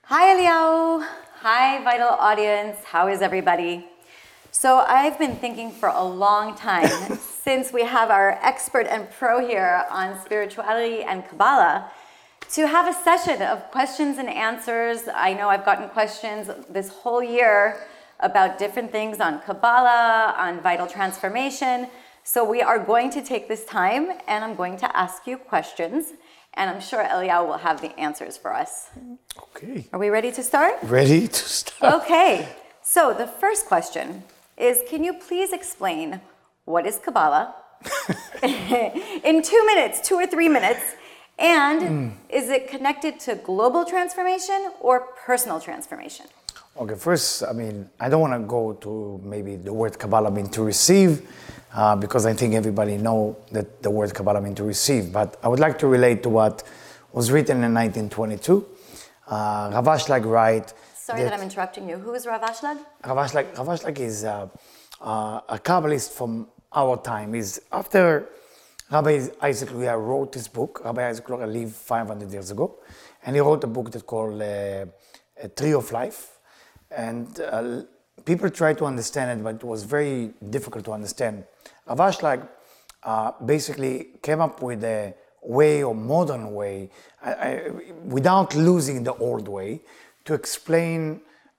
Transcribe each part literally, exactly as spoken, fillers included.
Hi, Eliyahu. Hi, Vital Audience. How is everybody? So I've been thinking for a long time, since we have our expert and pro here on spirituality and Kabbalah, to have a session of questions and answers. I know I've gotten questions this whole year about different things on Kabbalah, on vital transformation. So we are going to take this time and I'm going to ask you questions. And I'm sure Eliyahu will have the answers for us. Okay. Are we ready to start? Ready to start. Okay. So the first question is, can you please explain what is Kabbalah in two minutes, two or three minutes? And mm. is it connected to global transformation or personal transformation? Okay, first, I mean, I don't want to go to maybe the word Kabbalah mean to receive, uh, because I think everybody know that the word Kabbalah mean to receive. But I would like to relate to what was written in nineteen twenty-two. Uh, Rav Ashlag write. Sorry that, that I'm interrupting you. Who is Rav Ashlag? Rav Ashlag, Rav Ashlag is uh, uh, a Kabbalist from our time. Is after Rabbi Isaac Luria wrote this book. Rabbi Isaac Luria lived five hundred years ago, and he wrote a book that called uh, A Tree of Life. And uh, people tried to understand it, but it was very difficult to understand. Rav Ashlag uh, basically came up with a way, or modern way, I, I, without losing the old way, to explain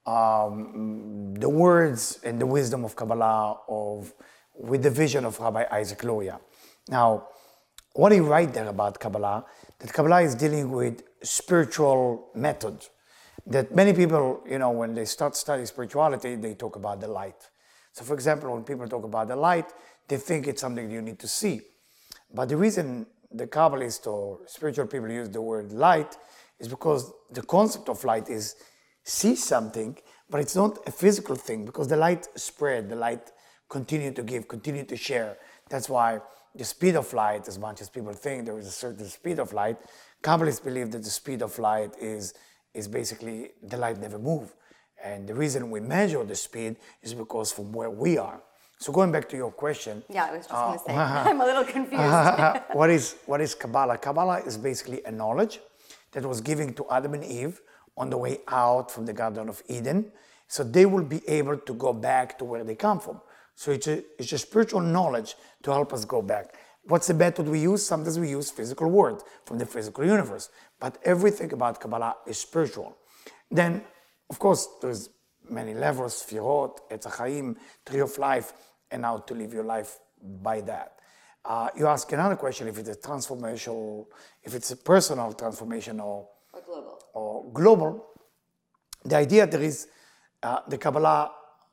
um, the words and the wisdom of Kabbalah of, with the vision of Rabbi Isaac Luria. Now, what he writes there about Kabbalah, that Kabbalah is dealing with spiritual method. That many people, you know, when they start studying spirituality, they talk about the light. So, for example, when people talk about the light, they think it's something you need to see. But the reason the Kabbalists or spiritual people use the word light is because the concept of light is see something, but it's not a physical thing, because the light spread, the light continue to give, continue to share. That's why the speed of light, as much as people think there is a certain speed of light, Kabbalists believe that the speed of light is is basically the light never move. And the reason we measure the speed is because from where we are. So going back to your question. Yeah, I was just uh, going to say, I'm a little confused. what is what is Kabbalah? Kabbalah is basically a knowledge that was given to Adam and Eve on the way out from the Garden of Eden. So they will be able to go back to where they come from. So it's a, it's a spiritual knowledge to help us go back. What's the method we use? Sometimes we use physical word from the physical universe. But everything about Kabbalah is spiritual. Then, of course, there's many levels, Sfirot, Etz HaChaim, Tree of Life, and how to live your life by that. Uh, you ask another question, if it's a transformational, if it's a personal transformation or, or global. Or global. The idea there is, uh, the Kabbalah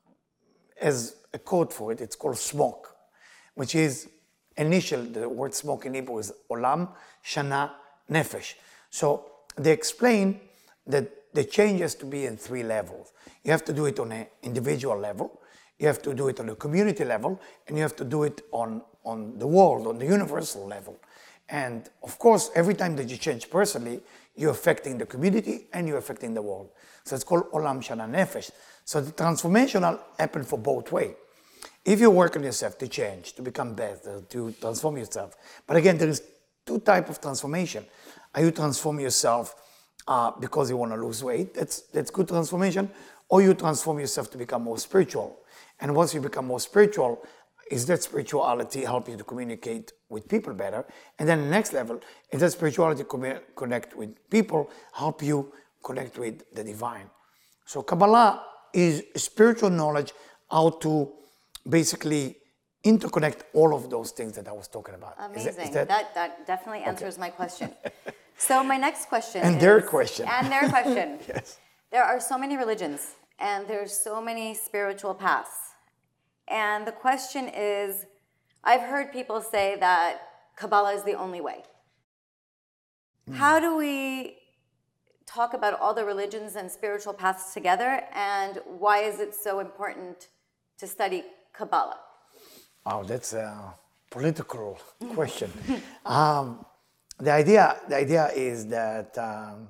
has a code for it, it's called smoke, which is initial, the word smoke in Hebrew is Olam, Shana, Nefesh. So they explain that the change has to be in three levels. You have to do it on an individual level, you have to do it on a community level, and you have to do it on, on the world, on the universal level. And of course, every time that you change personally, you're affecting the community and you're affecting the world. So it's called Olam, Shana, Nefesh. So the transformational happen for both ways. If you work on yourself to change, to become better, to transform yourself. But again, there is two types of transformation. Are you transform yourself uh, because you want to lose weight? That's, that's good transformation. Or you transform yourself to become more spiritual. And once you become more spiritual, is that spirituality help you to communicate with people better? And then the next level, is that spirituality com- connect with people, help you connect with the divine. So Kabbalah is spiritual knowledge, how to basically interconnect all of those things that I was talking about. Amazing. Is that, is that? that, that definitely answers okay. my question. So my next question and is... their question. And their question. Yes. There are so many religions, and there's so many spiritual paths. And the question is, I've heard people say that Kabbalah is the only way. Mm. How do we talk about all the religions and spiritual paths together, and why is it so important to study Kabbalah? Oh, that's a political question. um, the idea, the idea is that um,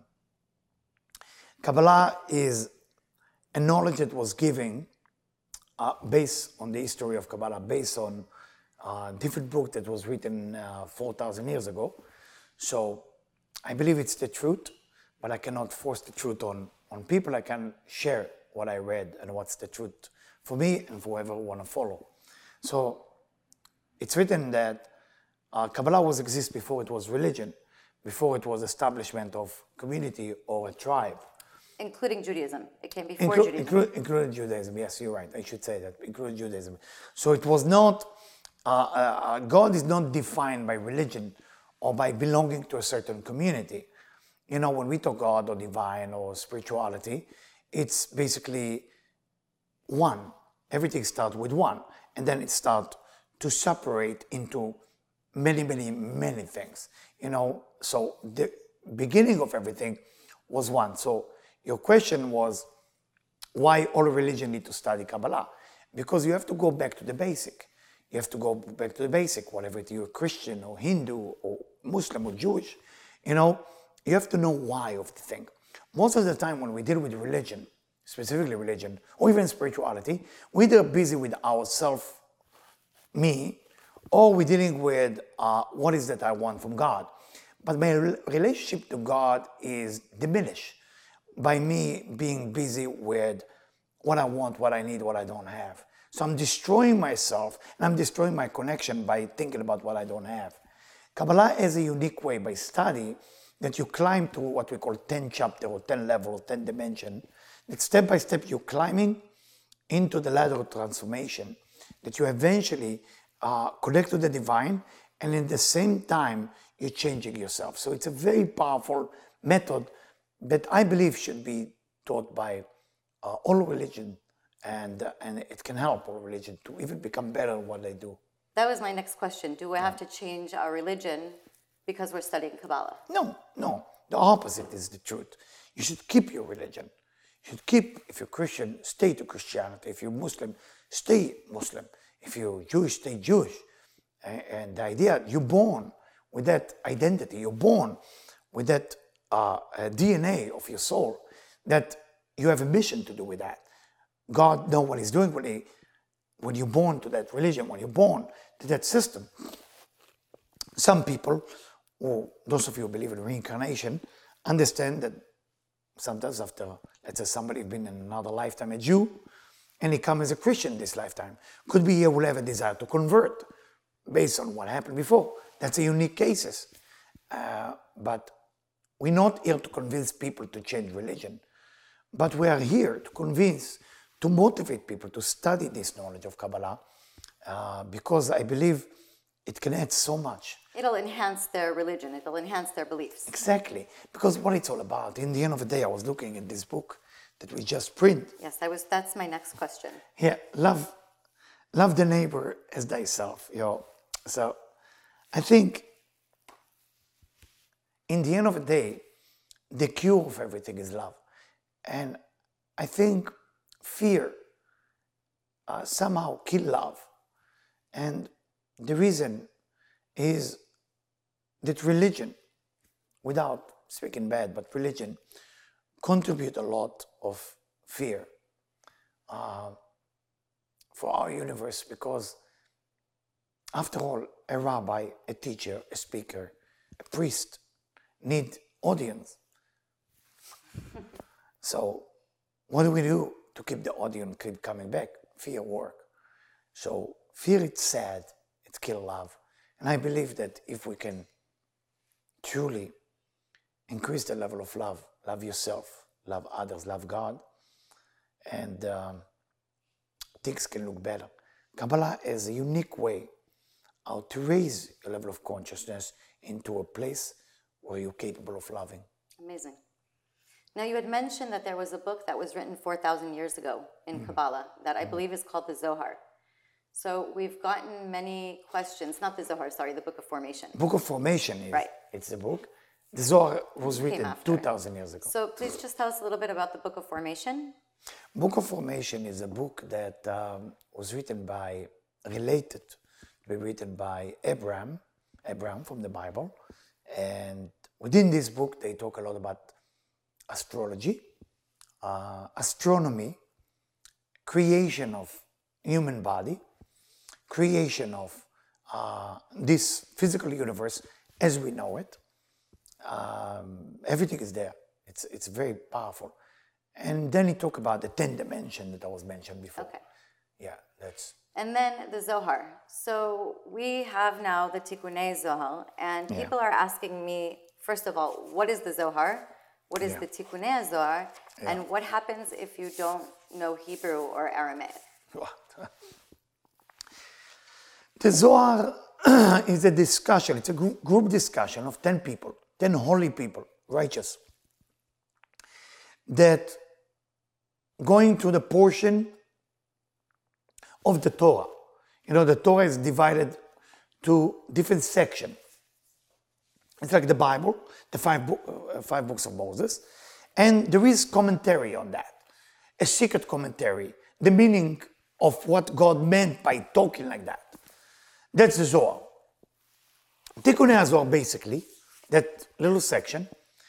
Kabbalah is a knowledge that was given uh, based on the history of Kabbalah, based on a different book that was written uh, four thousand years ago. So I believe it's the truth, but I cannot force the truth on, on people, I can share what I read and what's the truth for me and for whoever want to follow. So it's written that uh, Kabbalah was exist before it was religion, before it was establishment of community or a tribe. Including Judaism. It came before Inclu- Judaism. inclu- including Judaism, yes, you're right. I should say that, including Judaism. So it was not, uh, uh, God is not defined by religion or by belonging to a certain community. You know, when we talk God or divine or spirituality, it's basically one. Everything starts with one. And then it starts to separate into many, many, many things. You know, so the beginning of everything was one. So your question was, why all religion need to study Kabbalah? Because you have to go back to the basic. You have to go back to the basic, whatever it is, you're Christian or Hindu or Muslim or Jewish. You know, you have to know why of the thing. Most of the time when we deal with religion, specifically religion, or even spirituality, we're either busy with ourself, me, or we're dealing with uh, what is that I want from God. But my re- relationship to God is diminished by me being busy with what I want, what I need, what I don't have. So I'm destroying myself and I'm destroying my connection by thinking about what I don't have. Kabbalah is a unique way by study that you climb to what we call ten chapter or ten level or ten dimension. That step by step you're climbing into the ladder of transformation, that you eventually uh, connect to the divine, and in the same time you're changing yourself. So it's a very powerful method that I believe should be taught by uh, all religion, and uh, and it can help all religion to even become better at what they do. That was my next question. Do we have to change our religion because we're studying Kabbalah? No, no. The opposite is the truth. You should keep your religion. You should keep, if you're Christian, stay to Christianity. If you're Muslim, stay Muslim. If you're Jewish, stay Jewish. And the idea, you're born with that identity. You're born with that uh, D N A of your soul, that you have a mission to do with that. God knows what He's doing when, he, when you're born to that religion, when you're born to that system. Some people, or those of you who believe in reincarnation, understand that sometimes after, let's say somebody been in another lifetime a Jew, and he comes as a Christian this lifetime. Could be he will have a desire to convert based on what happened before. That's a unique cases. Uh, but we're not here to convince people to change religion. But we are here to convince, to motivate people to study this knowledge of Kabbalah, uh, because I believe it can add so much. It'll enhance their religion. It'll enhance their beliefs. Exactly. Because what it's all about. In the end of the day, I was looking at this book that we just print. Yes, I was. That's my next question. Yeah, love, love the neighbor as thyself. You know? So I think in the end of the day, the cure of everything is love. And I think fear uh, somehow kill love. And the reason is that religion, without speaking bad, but religion contribute a lot of fear uh, for our universe, because after all, a rabbi, a teacher, a speaker, a priest need audience. So what do we do to keep the audience keep coming back? Fear work. So fear, it's sad, it kills love. And I believe that if we can truly increase the level of love, love yourself, love others, love God, and um, things can look better. Kabbalah is a unique way how to raise your level of consciousness into a place where you're capable of loving. Amazing. Now, you had mentioned that there was a book that was written four thousand years ago in mm-hmm. Kabbalah that I believe is called the Zohar. So we've gotten many questions, not the Zohar, sorry, the Book of Formation. Book of Formation is, right. It's the book. The Zohar was written two thousand years ago. So please just tell us a little bit about the Book of Formation. Book of Formation is a book that um, was written by, related, to be written by Abraham, Abraham from the Bible. And within this book, they talk a lot about astrology, uh, astronomy, creation of human body, creation of uh, this physical universe as we know it. Um, everything is there. It's, it's very powerful. And then he talked about the ten dimension that I was mentioned before. Okay. Yeah, that's... And then the Zohar. So we have now the Tikkunei Zohar, and Yeah. people are asking me, first of all, what is the Zohar? What is Yeah. the Tikkunei Zohar? Yeah. And what happens if you don't know Hebrew or Aramaic? The Zohar is a discussion, it's a gr- group discussion of ten people, ten holy people, righteous, that going to the portion of the Torah. You know, the Torah is divided to different sections. It's like the Bible, the five, bo- uh, five books of Moses, and there is commentary on that, a secret commentary, the meaning of what God meant by talking like that. That's the Zohar. Tikkunei Zohar, basically, that little section,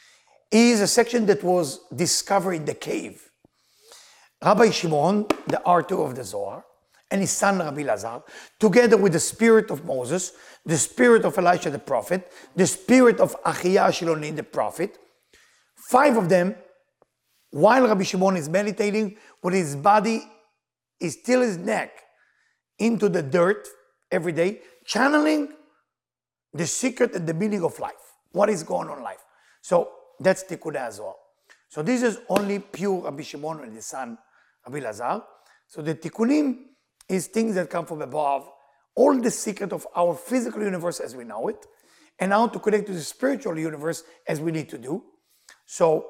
is a section that was discovered in the cave. Rabbi Shimon, the author of the Zohar, and his son Rabbi Lazar, together with the spirit of Moses, the spirit of Elisha the prophet, the spirit of Achia Shiloni the prophet, five of them, while Rabbi Shimon is meditating, with his body is still his neck into the dirt every day, channeling the secret and the meaning of life. What is going on in life? So that's Tikkunei Zohar. So this is only pure Rabbi Shimon and his son Rabbi Lazar. So the Tikkunim is things that come from above, all the secret of our physical universe as we know it, and how to connect to the spiritual universe as we need to do. So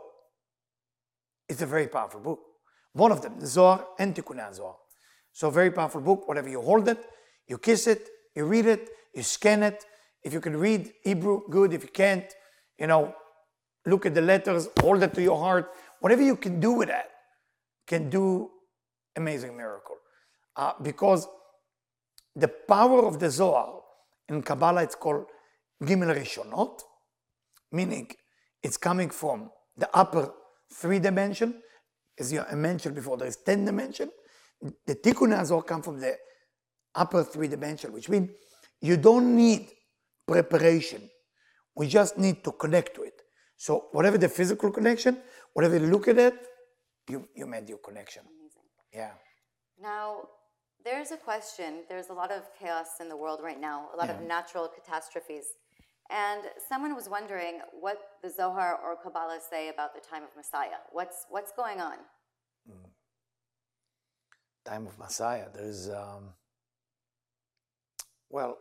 it's a very powerful book. One of them, the Zohar and Tikkunei Zohar. So very powerful book. Whatever you hold it, you kiss it, you read it, you scan it. If you can read Hebrew, good. If you can't, you know, look at the letters, hold it to your heart. Whatever you can do with that can do amazing miracle. Uh, because the power of the Zohar, in Kabbalah it's called Gimel Rishonot, meaning it's coming from the upper three dimension. As you mentioned before, there is ten dimension. The Tikkunei Zohar come from the upper three dimension, which means you don't need preparation. We just need to connect to it. So whatever the physical connection, whatever you look at it, you, you made your connection. Amazing. Yeah. Now, there's a question. There's a lot of chaos in the world right now, a lot of Yeah. natural catastrophes. And someone was wondering what the Zohar or Kabbalah say about the time of Messiah. What's, what's going on? Time of Messiah. There's, um, well,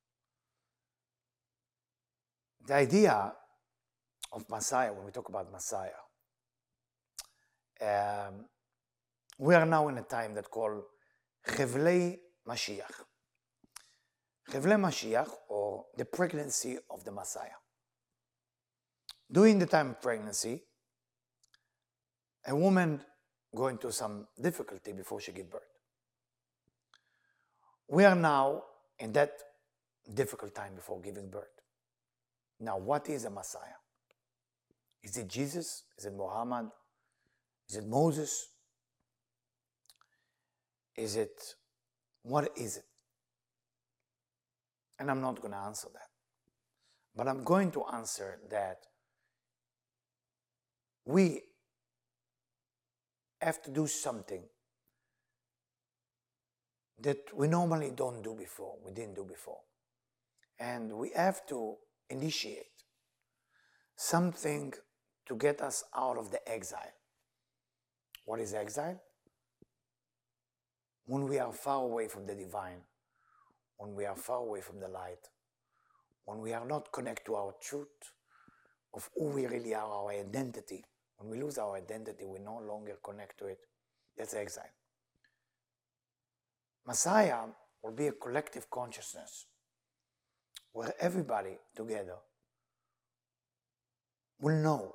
the idea of Messiah, when we talk about Messiah, um, we are now in a time that called Chevlei Mashiach. Chevlei Mashiach, or the pregnancy of the Messiah. During the time of pregnancy, a woman going through some difficulty before she gives birth. We are now in that difficult time before giving birth. Now, what is a Messiah? Is it Jesus? Is it Muhammad? Is it Moses? Is it, what is it? And I'm not going to answer that. But I'm going to answer that we have to do something that we normally don't do before, we didn't do before. And we have to initiate something to get us out of the exile. What is exile? When we are far away from the divine, when we are far away from the light, when we are not connected to our truth of who we really are, our identity. When we lose our identity, we no longer connect to it. That's exile. Messiah will be a collective consciousness where everybody together will know.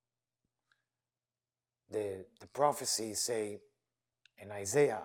The, the prophecies say in Isaiah,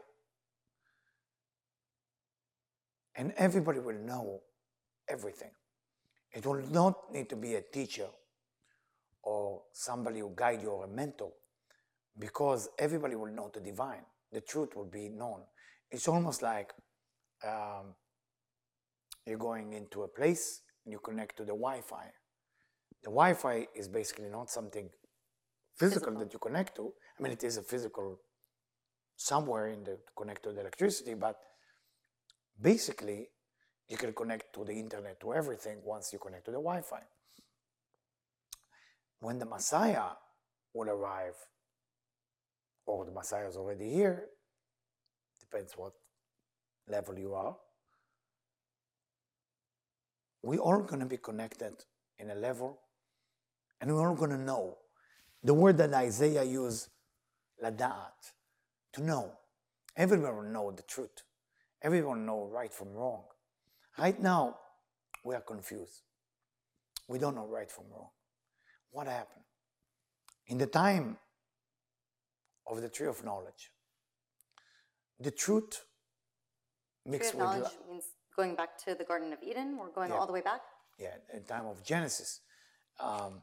and everybody will know everything. It will not need to be a teacher or somebody who guide you or a mentor, because everybody will know the divine. The truth will be known. It's almost like um, you're going into a place and you connect to the Wi-Fi. The Wi-Fi is basically not something physical, Physical. that you connect to. I mean, it is a physical somewhere in the to connect to the electricity, but basically you can connect to the internet, to everything once you connect to the Wi-Fi. When the Messiah will arrive, or the Messiah is already here, depends what level you are, we all going to be connected in a level, and we're all going to know. The word that Isaiah used, lada'at, to know. Everyone will know the truth. Everyone know right from wrong. Right now, we are confused. We don't know right from wrong. What happened? In the time of the tree of knowledge, the truth mixed Tree of knowledge with... means going back to the Garden of Eden. We're going Yeah. all the way back. Yeah, in time of Genesis, um,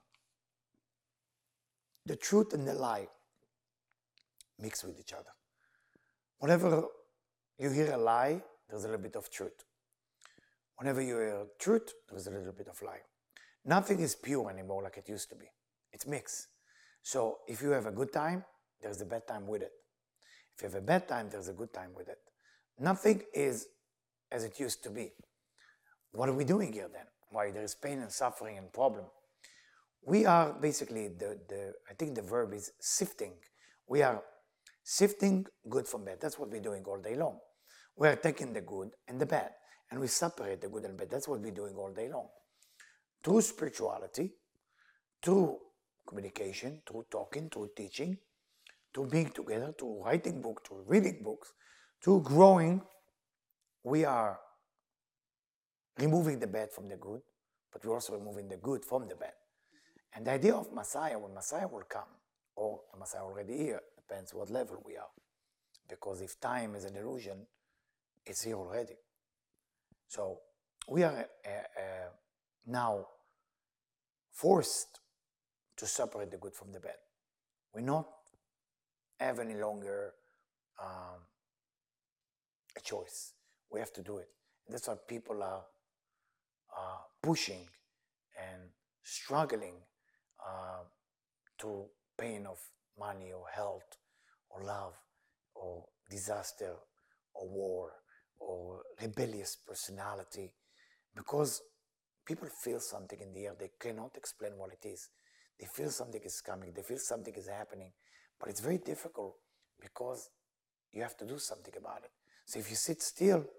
the truth and the lie mix with each other. Whenever you hear a lie, there's a little bit of truth. Whenever you hear truth, there's a little bit of lie. Nothing is pure anymore like it used to be. It's mixed. So if you have a good time, there's a bad time with it. If you have a bad time, there's a good time with it. Nothing is as it used to be. What are we doing here then? Why there is pain and suffering and problem? We are basically, the, the I think the verb is sifting. We are sifting good from bad. That's what we're doing all day long. We are taking the good and the bad, and we separate the good and bad. That's what we're doing all day long. Through spirituality, through communication, through talking, through teaching, through being together, through writing books, through reading books, through growing, we are removing the bad from the good, but we're also removing the good from the bad. And the idea of Messiah, when Messiah will come, or the Messiah already here, depends what level we are. Because if time is an illusion, it's here already. So we are uh, uh, now forced to separate the good from the bad. We not have any longer um, a choice. We have to do it. And that's why people are uh, pushing and struggling uh, to pain of money or health or love or disaster or war or rebellious personality, because people feel something in the air. They cannot explain what it is. They feel something is coming. They feel something is happening. But it's very difficult because you have to do something about it. So if you sit still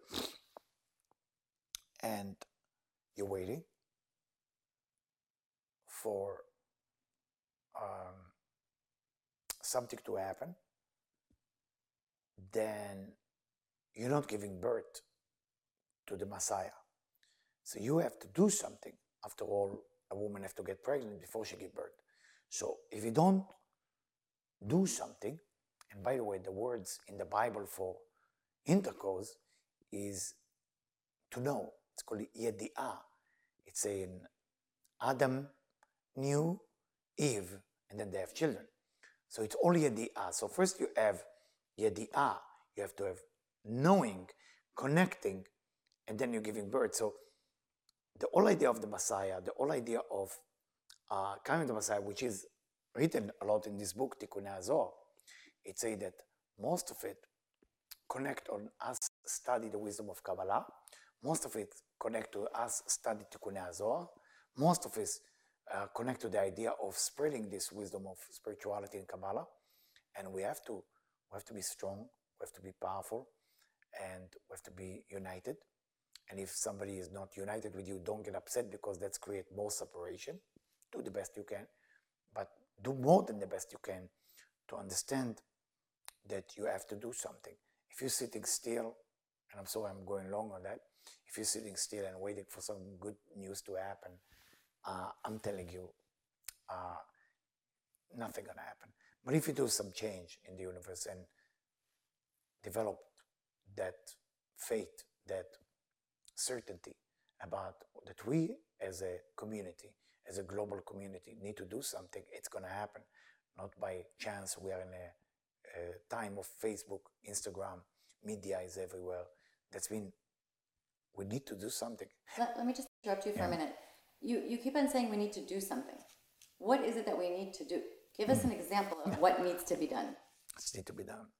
and you're waiting for um, something to happen, then you're not giving birth to the Messiah. So you have to do something. After all, a woman has to get pregnant before she gives birth. So if you don't do something, and by the way, the words in the Bible for intercourse is to know. It's called yedi'ah. It's saying Adam knew Eve, and then they have children. So it's all yedi'ah. So first you have yedi'ah. You have to have knowing, connecting, and then you're giving birth. So the whole idea of the Messiah, the whole idea of uh, coming to the Messiah, which is written a lot in this book, Tikkunei HaZohar, it says that most of it connect on us study the wisdom of Kabbalah. Most of it connect to us study Tikkunei HaZohar. Most of it uh, connect to the idea of spreading this wisdom of spirituality in Kabbalah. And we have to, we have to be strong, we have to be powerful, and we have to be united. And if somebody is not united with you, don't get upset, because that's create more separation. Do the best you can, but do more than the best you can to understand that you have to do something. If you're sitting still, and I'm sorry I'm going long on that, if you're sitting still and waiting for some good news to happen, uh, I'm telling you, uh, nothing gonna happen. But if you do some change in the universe and develop that faith, that certainty about that we as a community, as a global community, need to do something, it's gonna happen. Not by chance. We are in a, a time of Facebook, Instagram, media is everywhere. That's been, we need to do something. Let, let me just interrupt you for Yeah. a minute. You, you keep on saying we need to do something. What is it that we need to do? Give us an example of what needs to be done. It needs to be done.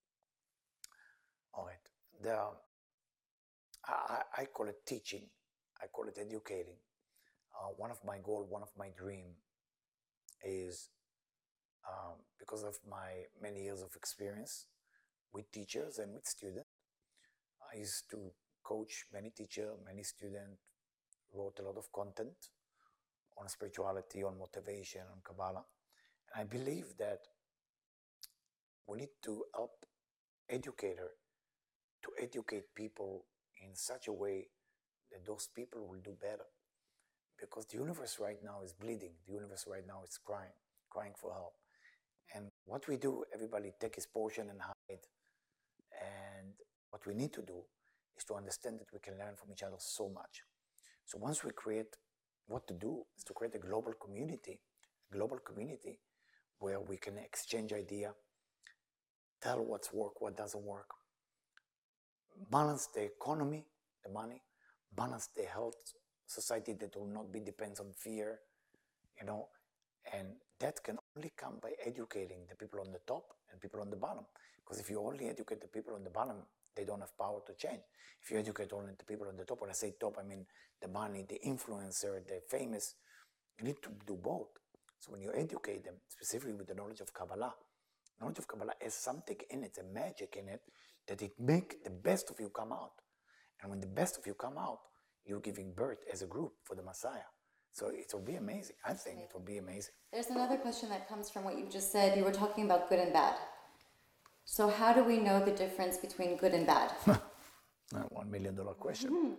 All right. The, I, I call it teaching. I call it educating. Uh, one of my goals, one of my dreams is um, because of my many years of experience with teachers and with students. I used to coach many teachers, many students, wrote a lot of content on spirituality, on motivation, on Kabbalah. And I believe that we need to help educator to educate people in such a way that those people will do better. Because the universe right now is bleeding. The universe right now is crying, crying for help. And what we do, everybody take his portion and hide. And what we need to do is to understand that we can learn from each other so much. So once we create, what to do is to create a global community, a global community where we can exchange idea, tell what's work, what doesn't work, balance the economy, the money, balance the health society that will not be depends on fear, you know, and that can only come by educating the people on the top and people on the bottom. Because if you only educate the people on the bottom, they don't have power to change. If you educate only the people on the top, when I say top, I mean the money, the influencer, the famous, you need to do both. So when you educate them, specifically with the knowledge of Kabbalah, knowledge of Kabbalah has something in it, a magic in it, that it make the best of you come out. And when the best of you come out, you're giving birth as a group for the Messiah. So it will be amazing. I think it will be amazing. There's another question that comes from what you just said. You were talking about good and bad. So how do we know the difference between good and bad? One million dollar question. Mm-hmm.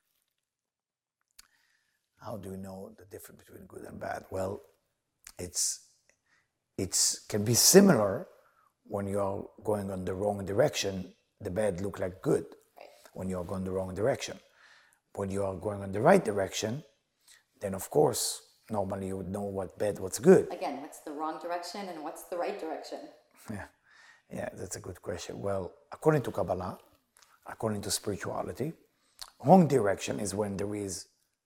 How do we know the difference between good and bad? Well, it's it's can be similar when you're going on the wrong direction. The bad look like good. Right. When you're going the wrong direction. When you are going in the right direction, then of course, normally you would know what bad, what's good. Again, what's the wrong direction and what's the right direction? Yeah, yeah, that's a good question. Well, according to Kabbalah, according to spirituality, wrong direction is when there is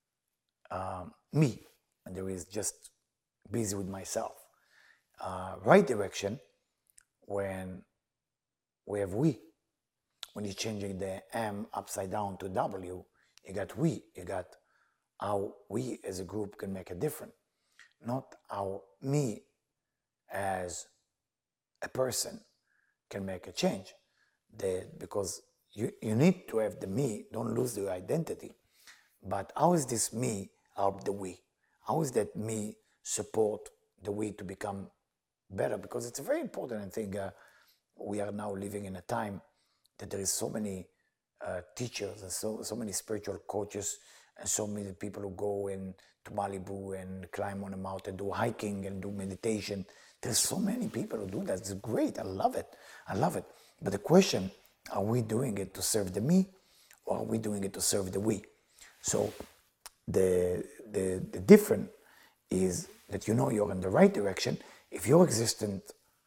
um, me, and there is just busy with myself. Uh, right direction, when we have we. When you're changing the M upside down to W, you got we, you got how we as a group can make a difference. Not how me as a person can make a change. The, because you, you need to have the me, don't lose your identity. But how is this me help the we? How is that me support the we to become better? Because it's a very important thing. Uh, we are now living in a time that there is so many uh, teachers and so, so many spiritual coaches and so many people who go in to Malibu and climb on a mountain, do hiking and do meditation. There's so many people who do that. It's great. I love it. I love it. But the question, are we doing it to serve the me or are we doing it to serve the we? So the, the, the difference is that you know you're in the right direction. If your existence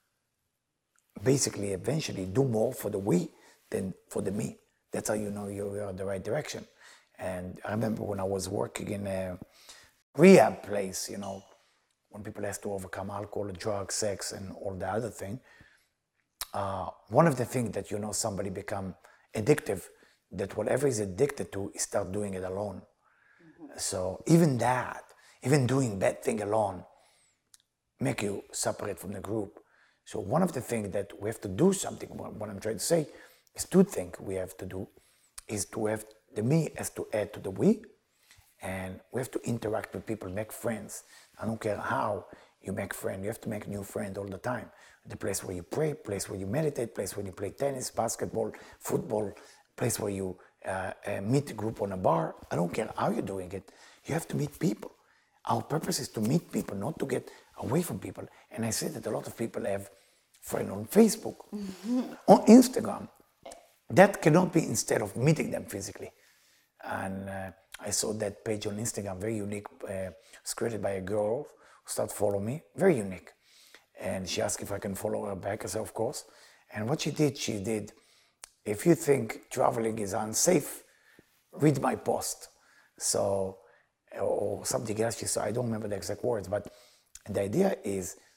basically eventually do more for the we than for the me. That's how you know you're in the right direction. And I remember when I was working in a rehab place, you know, when people have to overcome alcohol, drugs, sex, and all the other thing, uh, one of the things that you know somebody become addictive, that whatever is addicted to, he start doing it alone. Mm-hmm. So even that, even doing bad thing alone, make you separate from the group. So one of the things that we have to do something, what I'm trying to say, is two things we have to do, is to have the me has to add to the we, and we have to interact with people, make friends. I don't care how you make friends, you have to make new friends all the time. The place where you pray, place where you meditate, place where you play tennis, basketball, football, place where you uh, uh, meet a group on a bar. I don't care how you're doing it, you have to meet people. Our purpose is to meet people, not to get away from people. And I say that a lot of people have friends on Facebook, mm-hmm. on Instagram. That cannot be instead of meeting them physically. And uh, I saw that page on Instagram, very unique. Uh, it's created by a girl who started following me, very unique. And she asked if I can follow her back. I said, of course. And what she did, she did, if you think traveling is unsafe, read my post. So, or something else she said, I don't remember the exact words, but the idea is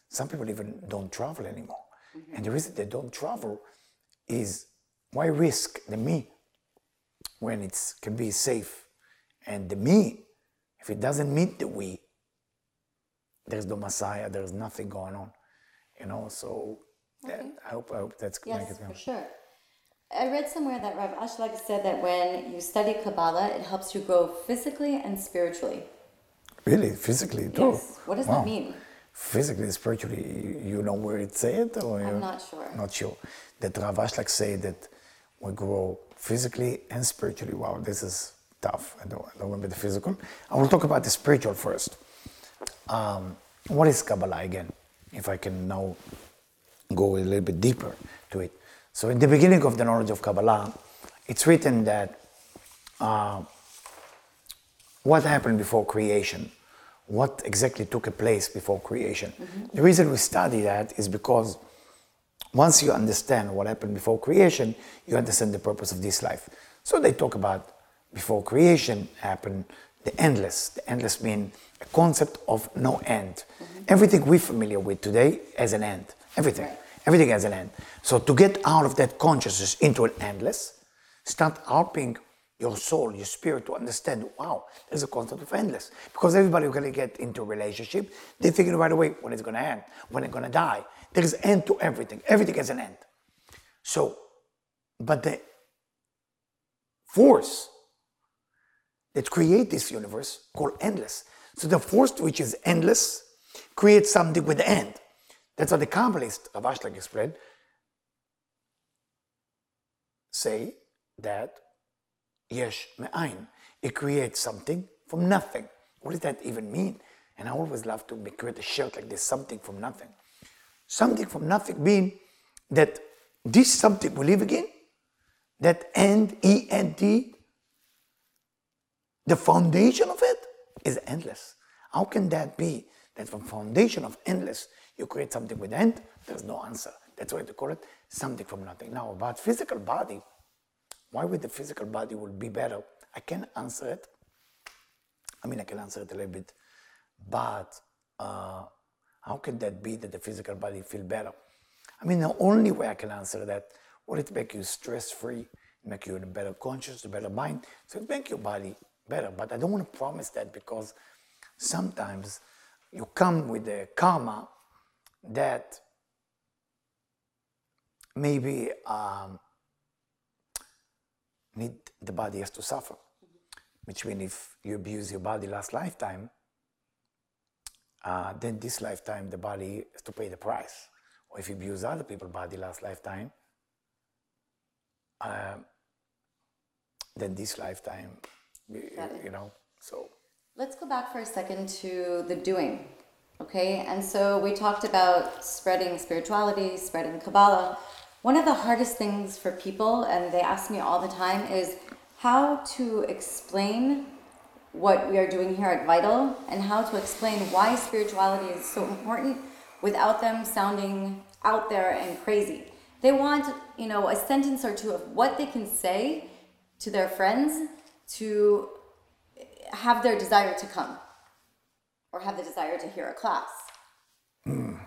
Some people even don't travel anymore. Mm-hmm. And the reason they don't travel is why risk the me when it can be safe? And the me, if it doesn't meet the we, there's no Messiah, there's nothing going on. You know, so okay. that, I hope I hope that's yes, make it for sure. I read somewhere that Rav Ashlag said that when you study Kabbalah, it helps you grow physically and spiritually. Really? Physically too? Yes. What does wow. that mean? Physically, spiritually, you know where it said? Or I'm not sure. Not sure. That Rav Ashlag said that we grow physically and spiritually. Wow, this is tough. I don't, I don't remember the physical. I will talk about the spiritual first. Um, what is Kabbalah again? If I can now go a little bit deeper to it. So in the beginning of the knowledge of Kabbalah, it's written that uh, what happened before creation, what exactly took place before creation. Mm-hmm. The reason we study that is because once you understand what happened before creation, you understand the purpose of this life. So they talk about before creation happened the endless. The endless means a concept of no end. Mm-hmm. Everything we're familiar with today has an end. Everything. Right. Everything has an end. So to get out of that consciousness into an endless, start helping your soul, your spirit to understand, wow, there's a concept of endless. Because everybody who's going to get into a relationship, they figure right away when it's going to end, when it's going to die. There is an end to everything. Everything has an end. So, but the force that creates this universe called endless. So the force which is endless creates something with the end. That's what the Kabbalist of Ashlag explained, say that yesh me'ayin. It creates something from nothing. What does that even mean? And I always love to make, create a shirt like this, something from nothing. Something from nothing means that this something we live again, that end, E N D, the foundation of it is endless. How can that be? That from foundation of endless, you create something with end? There's no answer. That's why they call it something from nothing. Now, about physical body, why would the physical body would be better? I can answer it. I mean, I can answer it a little bit. But uh, how can that be that the physical body feel better? I mean, the only way I can answer that, will it make you stress-free, make you in a better conscious, a better mind? So it make your body better. But I don't want to promise that because sometimes you come with a karma that maybe um, need the body has to suffer. Mm-hmm. Which means if you abuse your body last lifetime, uh, then this lifetime the body has to pay the price. Or if you abuse other people's body last lifetime, uh, then this lifetime, you, you know, so. Let's go back for a second to the doing, okay? And so we talked about spreading spirituality, spreading Kabbalah. One of the hardest things for people, and they ask me all the time, is how to explain what we are doing here at Vital and how to explain why spirituality is so important without them sounding out there and crazy. They want, you know, a sentence or two of what they can say to their friends to have their desire to come or have the desire to hear a class. Mm.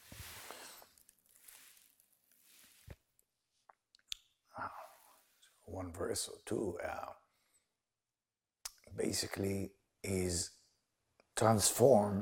One verse or two uh, basically is transform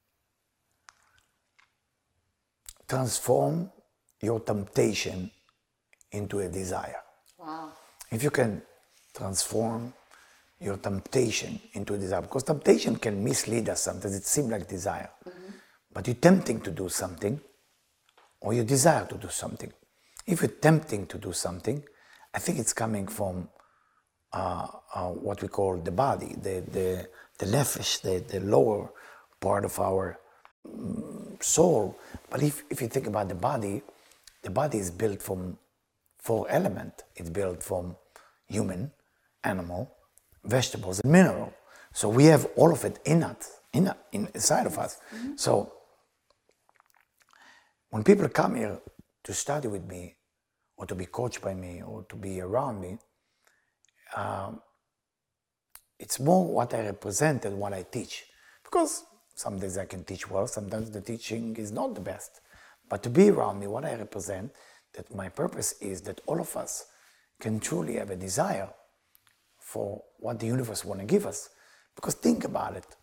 transform your temptation into a desire. Wow. If you can transform your temptation into a desire, because temptation can mislead us sometimes, it seems like desire. Mm-hmm. But you're tempting to do something, or you desire to do something. If you're tempting to do something, I think it's coming from uh, uh, what we call the body, the the the nefesh, the, the lower part of our um, soul. But if, if you think about the body, the body is built from four elements. It's built from human, animal, vegetables, and mineral. So we have all of it in us, in, in inside of us. Mm-hmm. So when people come here to study with me, or to be coached by me, or to be around me, um, it's more what I represent than what I teach. Because some days I can teach well, sometimes the teaching is not the best. But to be around me, what I represent, that my purpose is that all of us can truly have a desire for what the universe want to give us. Because think about it.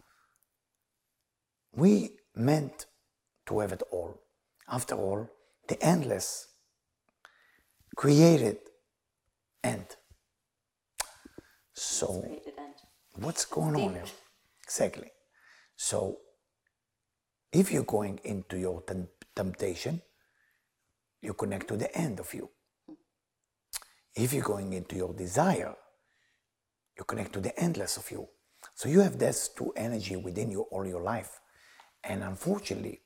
We meant to have it all. After all, the endless created end. So, what's going on here? Exactly. So, if you're going into your tem- temptation, you connect to the end of you. If you're going into your desire, you connect to the endless of you. So you have these two energy within you all your life. And unfortunately,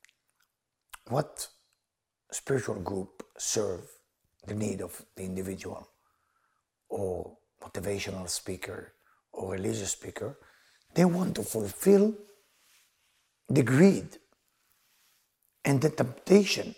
what spiritual group serve the need of the individual, or motivational speaker, or religious speaker, they want to fulfill the greed and the temptation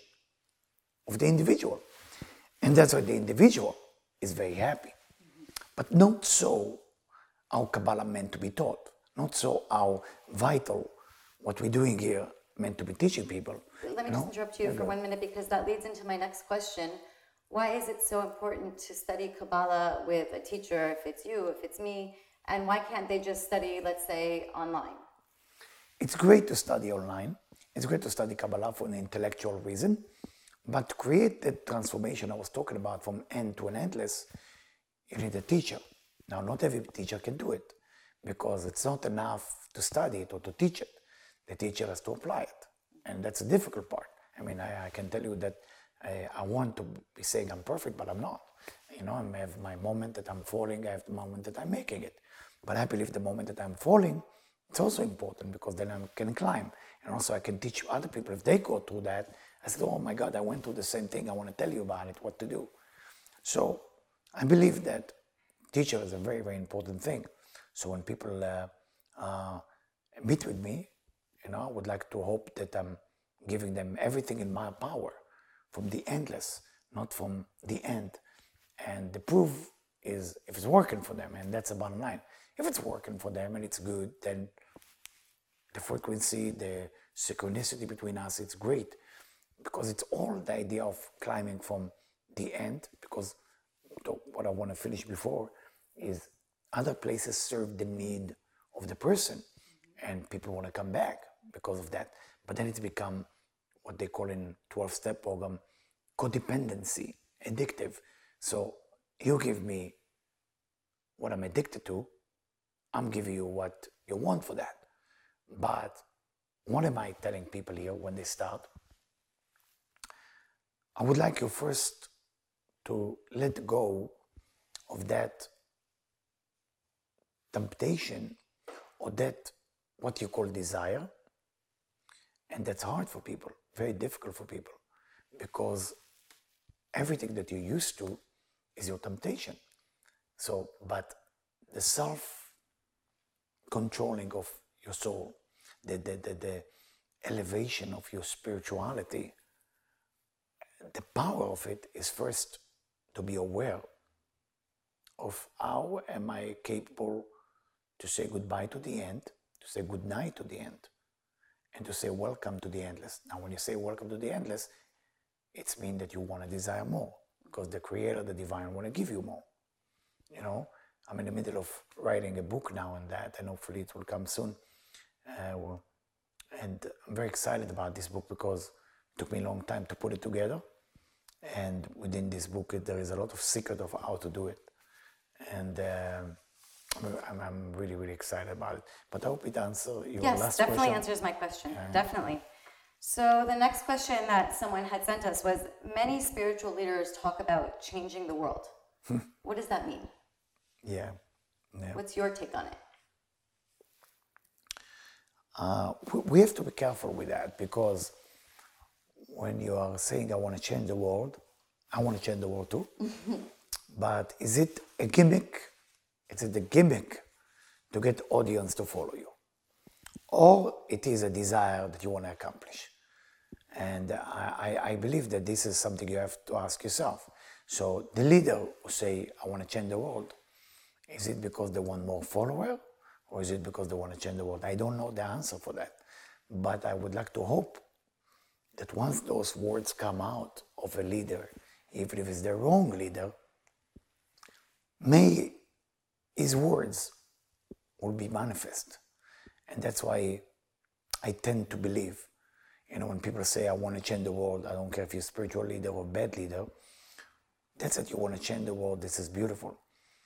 of the individual. And that's why the individual is very happy. But not so how Kabbalah meant to be taught, not so how vital what we're doing here meant to be teaching people. Let me just interrupt you for one minute, because that leads into my next question. Why is it so important to study Kabbalah with a teacher, if it's you, if it's me, and why can't they just study, let's say, online? It's great to study online. It's great to study Kabbalah for an intellectual reason, but to create the transformation I was talking about from end to an endless, you need a teacher. Now, not every teacher can do it, because it's not enough to study it or to teach it. The teacher has to apply it, and that's a difficult part. I mean, I, I can tell you that I, I want to be saying I'm perfect, but I'm not. You know, I have my moment that I'm falling, I have the moment that I'm making it. But I believe the moment that I'm falling, it's also important, because then I can climb. And also I can teach other people, if they go through that, I said, oh my God, I went through the same thing, I want to tell you about it, what to do. So I believe that teacher is a very, very important thing. So when people uh, uh, meet with me, you know, I would like to hope that I'm giving them everything in my power, from the endless, not from the end. And the proof is if it's working for them, and that's the bottom line. If it's working for them and it's good, then the frequency, the synchronicity between us, it's great. Because it's all the idea of climbing from the end, because what I want to finish before is other places serve the need of the person, and people want to come back because of that. But then it's become what they call in twelve-step program, codependency, addictive. So you give me what I'm addicted to, I'm giving you what you want for that. But what am I telling people here when they start? I would like you first to let go of that temptation, or that what you call desire. And that's hard for people, very difficult for people, because everything that you're used to is your temptation. So, but the self-controlling of your soul, the, the, the, the elevation of your spirituality, the power of it is first to be aware of how am I capable to say goodbye to the end, to say goodnight to the end, and to say welcome to the endless. Now, when you say welcome to the endless, it means that you want to desire more, because the Creator, the Divine, want to give you more. You know, I'm in the middle of writing a book now and that, and hopefully it will come soon. Uh, well, and I'm very excited about this book, because it took me a long time to put it together. And within this book, there is a lot of secret of how to do it. And uh, I'm, I'm really, really excited about it. But I hope it answers your yes, last question. Yes, definitely answers my question. Yeah. Definitely. So the next question that someone had sent us was, many spiritual leaders talk about changing the world. What does that mean? Yeah. yeah. What's your take on it? Uh, we have to be careful with that, because when you are saying, I want to change the world, I want to change the world too. But is it a gimmick? Is it a gimmick to get audience to follow you? Or it is a desire that you want to accomplish? And I, I believe that this is something you have to ask yourself. So the leader who say, I want to change the world, is it because they want more followers? or is it because they want to change the world? I don't know the answer for that. But I would like to hope that once those words come out of a leader, even if it's the wrong leader, may his words will be manifest. And that's why I tend to believe, you know, when people say, I want to change the world, I don't care if you're a spiritual leader or bad leader, that's it, you want to change the world, this is beautiful.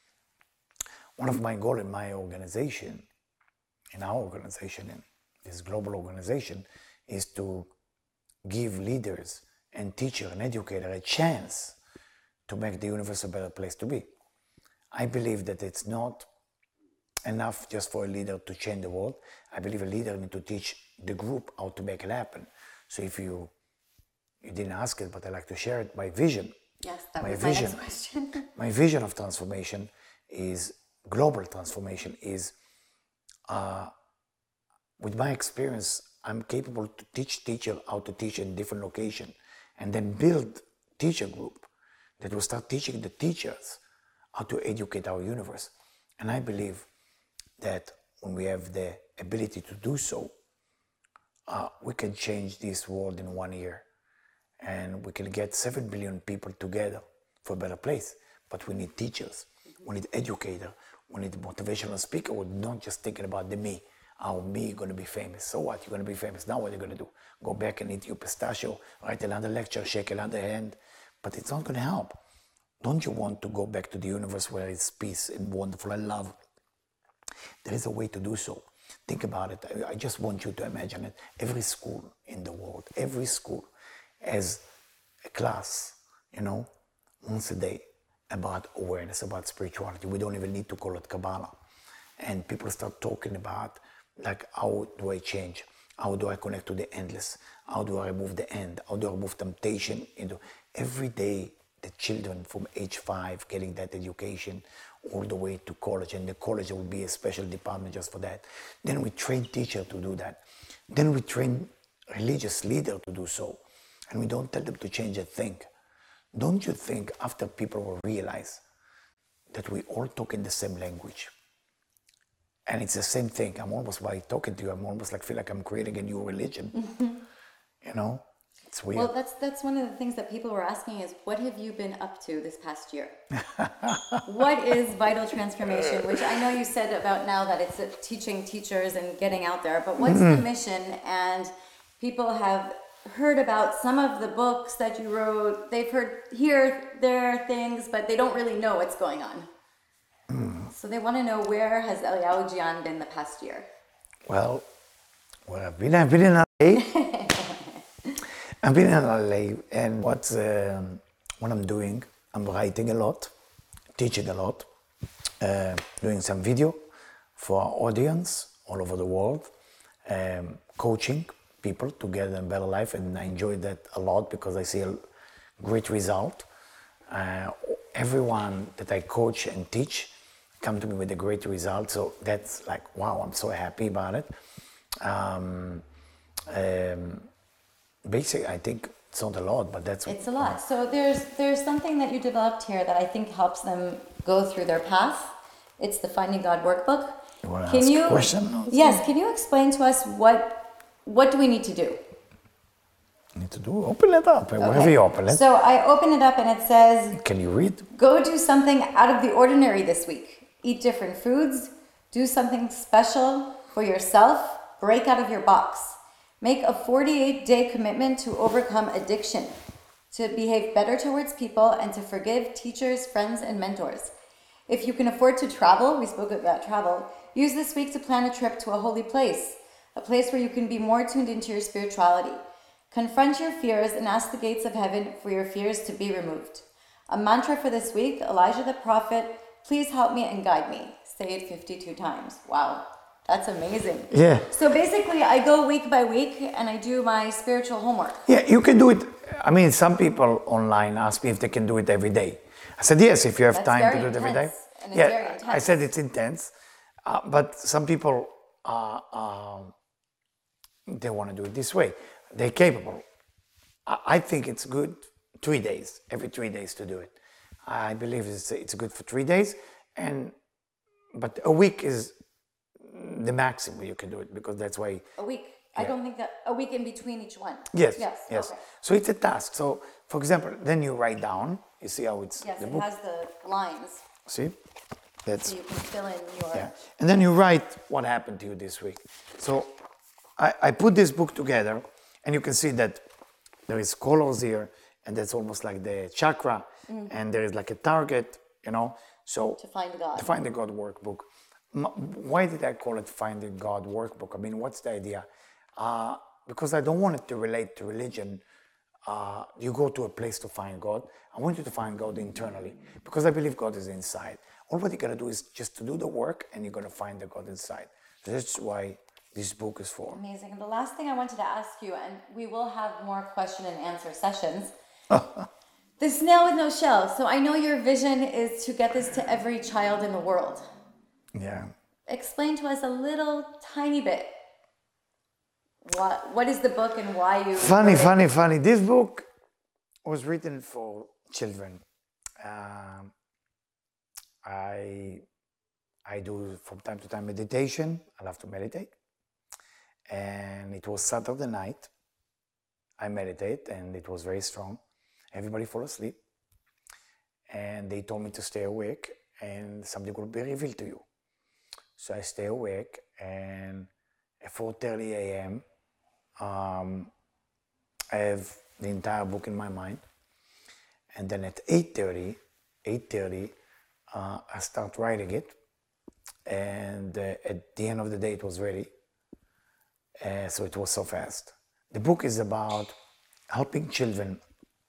One of my goals in my organization, in our organization, in this global organization, is to give leaders and teachers and educators a chance to make the universe a better place to be. I believe that it's not enough just for a leader to change the world. I believe a leader needs to teach the group how to make it happen. So if you you didn't ask it, but I like to share it, my vision. Yes, that my was vision, my next question. My vision of transformation is, global transformation is, uh, with my experience, I'm capable to teach teachers how to teach in different locations and then build teacher group that will start teaching the teachers how to educate our universe. And I believe that when we have the ability to do so, uh, we can change this world in one year. And we can get seven billion people together for a better place. But we need teachers, we need educators, we need motivational speakers. We're not just thinking about the me. How me going to be famous. So what? You're going to be famous. Now what are you going to do? Go back and eat your pistachio, write another lecture, shake another hand. But it's not going to help. Don't you want to go back to the universe where it's peace and wonderful and love? There is a way to do so. Think about it. I just want you to imagine it. Every school in the world, every school has a class, you know, once a day about awareness, about spirituality. We don't even need to call it Kabbalah. And people start talking about, like, how do I change? How do I connect to the endless? How do I remove the end? How do I remove temptation? Into every day, the children from age five getting that education all the way to college, and the college will be a special department just for that. Then we train teachers to do that. Then we train religious leaders to do so. And we don't tell them to change a thing. Don't you think after people will realize that we all talk in the same language? And it's the same thing. I'm almost, by talking to you, I'm almost like, feel like I'm creating a new religion. Mm-hmm. You know? It's weird. Well, that's that's one of the things that people were asking is, what have you been up to this past year? What is Vital Transformation? Which I know you said about now that it's teaching teachers and getting out there, but what's mm-hmm. the mission? And people have heard about some of the books that you wrote. They've heard here, there things, but they don't really know what's going on. Mm. So they want to know, where has Eliyahu Jian been the past year? Well, well I've been, I've been in L A. I've been in L A, and what, um, what I'm doing, I'm writing a lot, teaching a lot, uh, doing some video for our audience all over the world, um, coaching people to get a better life, and I enjoy that a lot because I see a great result. Uh, everyone that I coach and teach come to me with a great result, so that's like, wow, I'm so happy about it. Um, um, basically, I think it's not a lot, but that's... It's a lot. So there's there's something that you developed here that I think helps them go through their path. It's the Finding God workbook. You want to can ask you, a question? Yes, can you explain to us what what do we need to do? Need to do? Open it up. Okay. Wherever you open it. So I open it up and it says... Can you read? Go do something out of the ordinary this week. Eat different foods. Do something special for yourself. Break out of your box. Make a forty-eight day commitment to overcome addiction, to behave better towards people, and to forgive teachers, friends, and mentors. If you can afford to travel, we spoke about travel, use this week to plan a trip to a holy place, a place where you can be more tuned into your spirituality. Confront your fears and ask the gates of heaven for your fears to be removed. A mantra for this week, Elijah the prophet, please help me and guide me. Say it fifty-two times. Wow. That's amazing. Yeah. So basically, I go week by week and I do my spiritual homework. Yeah, you can do it. I mean, some people online ask me if they can do it every day. I said, yes, if you have That's time to do it every day. And it's yeah, very intense. I said it's intense. Uh, but some people, uh, uh, they want to do it this way. They're capable. I, I think it's good three days, every three days to do it. I believe it's, it's good for three days. and But a week is the maximum you can do it, because that's why. A week. I don't think that, a week in between each one. Yes, Yes. yes. Okay. So it's a task. So, for example, then you write down. You see how it's Yes, the it book. has the lines, See, that's so you can fill in your. yeah. And then you write what happened to you this week. So I, I put this book together, and you can see that there is colors here, and that's almost like the chakra, and there is like a target, you know. So To find God. to find the God workbook. M- Why did I call it Find the God workbook? I mean, what's the idea? Uh, because I don't want it to relate to religion. Uh, you go to a place to find God. I want you to find God internally, because I believe God is inside. All what you gotta do is just to do the work, and you're gonna find the God inside. That's why this book is for. Amazing. And the last thing I wanted to ask you, and we will have more question and answer sessions. The snail with no shell. So I know your vision is to get this to every child in the world. Yeah. Explain to us a little tiny bit. What what is the book and why you? Funny, wrote it? funny, funny. This book was written for children. Um, I I do from time to time meditation. I love to meditate, and it was Saturday night. I meditate, and it was very strong. Everybody fall asleep, and they told me to stay awake, and something will be revealed to you. So I stay awake, and at four thirty a.m. Um, I have the entire book in my mind, and then at eight thirty, eight thirty, uh, I start writing it, and uh, at the end of the day, it was ready. Uh, so it was so fast. The book is about helping children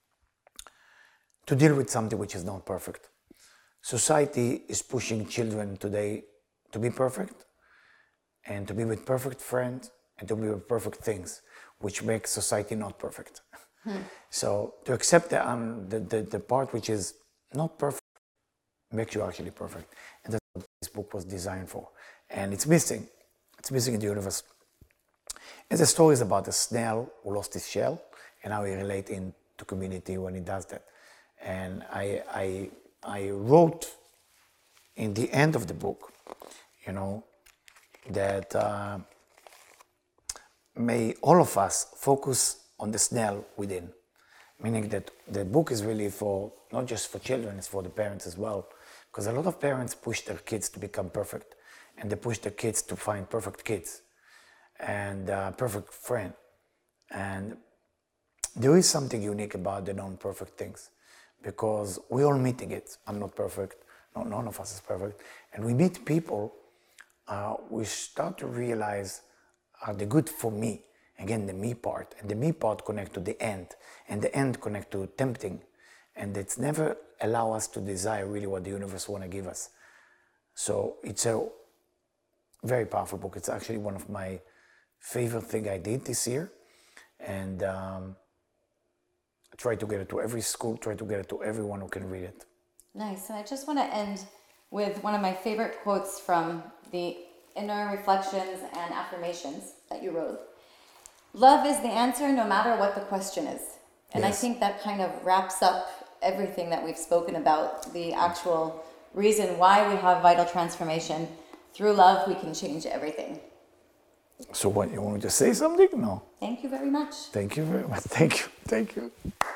to deal with something which is not perfect. Society is pushing children today to be perfect, and to be with perfect friends, and to be with perfect things, which makes society not perfect. Hmm. So to accept the, um, the, the, the part which is not perfect makes you actually perfect. And that's what this book was designed for. And it's missing. It's missing in the universe. And the story is about a snail who lost his shell, and how he relates into community when he does that. And I, I, I wrote in the end of the book, you know, that uh, may all of us focus on the snail within. Meaning that the book is really for, not just for children, it's for the parents as well. Because a lot of parents push their kids to become perfect, and they push their kids to find perfect kids and uh, perfect friend. And there is something unique about the non-perfect things, because we all meeting it. I'm not perfect, no, none of us is perfect. And we meet people, uh, we start to realize uh, the good for me, again the me part, and the me part connect to the end, and the end connect to tempting, and it's never allow us to desire really what the universe want to give us. So it's a very powerful book. It's actually one of my favorite thing I did this year, and um, I try to get it to every school, try to get it to everyone who can read it. Nice. And I just want to end with one of my favorite quotes from the Inner Reflections and Affirmations that you wrote. Love is the answer no matter what the question is. And yes. I think that kind of wraps up everything that we've spoken about, the actual reason why we have vital transformation. Through love, we can change everything. So what, you want me to say something? No. Thank you very much. Thank you very much. Thank you. Thank you.